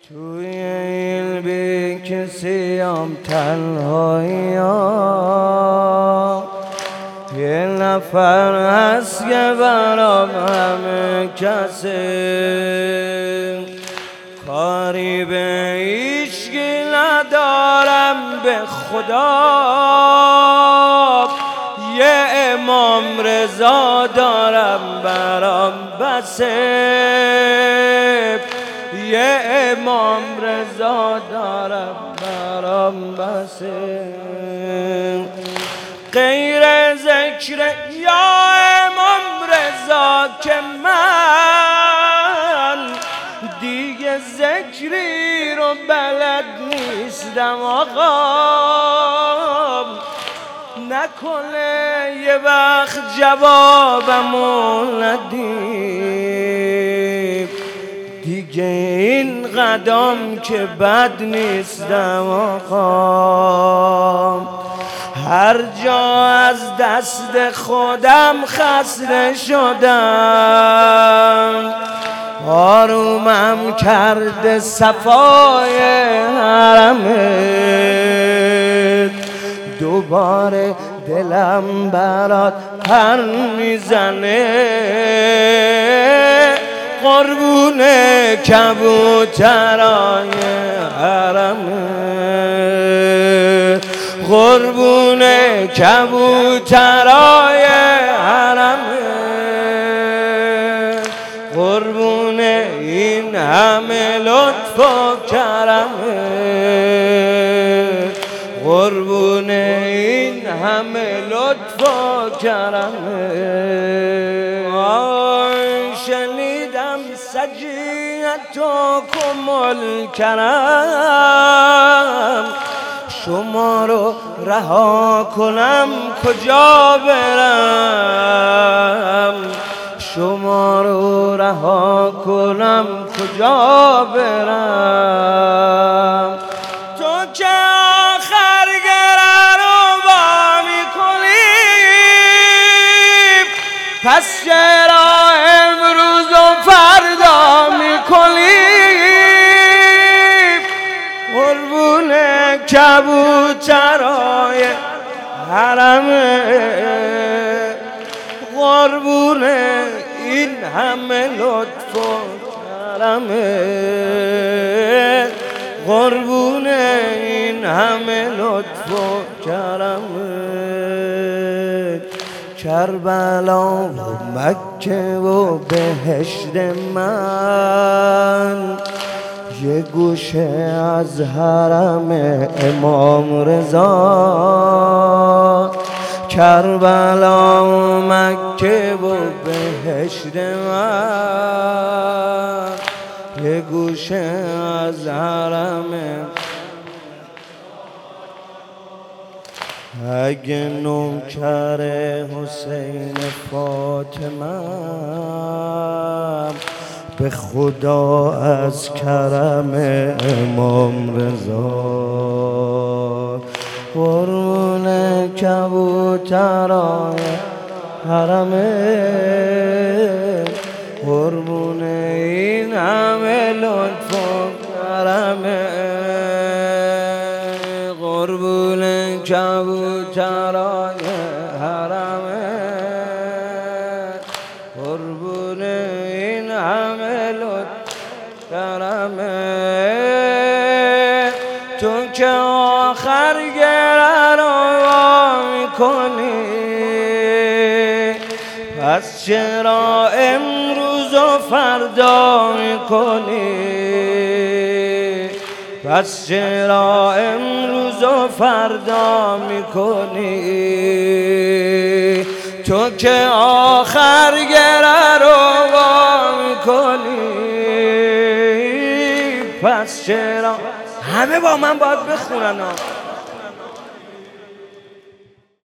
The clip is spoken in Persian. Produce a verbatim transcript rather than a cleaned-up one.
توی این بی کسیم تنهاییم، یه نفر هست که برام همه کسی، کاری به هیچکی ندارم به خدا، یه امام رضا دارم برام بسه، یه امام رضا دارم برام بسه، غیر ذکر یا امام رضا که من دیگه ذکری رو بلد نیستم آقا، نکنه یه وقت جوابمو ندیم، دیگه این قدم که بد نیستم آقا، هر جا از دست خودم خسته شدم، آرومم کرده صفای حرمت، دوباره دلم برات پر میزنه، قربون کبوترای حرمت، قربون کبوترای حرمت، قربون این همه لطف و کرمت، قربون این همه لطف و کرمت. آی شنیدم سجیتکم الکرم، شما رو رها کنم کجا برم، شما رو رها کنم کجا برم، تو که آخر گره رو با میکنی، پس چرا امروز و فردا میکنی، قربون کبوترای حرمت، قربون این همه لطف و کرمت، قربون این همه لطف و کرمت، کربلا و مکه و بهشت من، یه گوشه از حرم امام رضا، کربلا و مکه و بهشت من، یه گوشه از حرم. اگه نوکر حسین فاطمه به خدا از کرم امام رضا، قربون کبوترای حرمت، قربون این همه لطف و کرمت، قربون کبوترای حرمت، قربون این همه لطف کرمت، تو که آخر گره رو میکنی، پس چرا امروز و فردا میکنی، پس چرا امروز و فردا میکنی، تو که آخر گره رو وا میکنی، پس چرا. همه با من باید بخونن ها.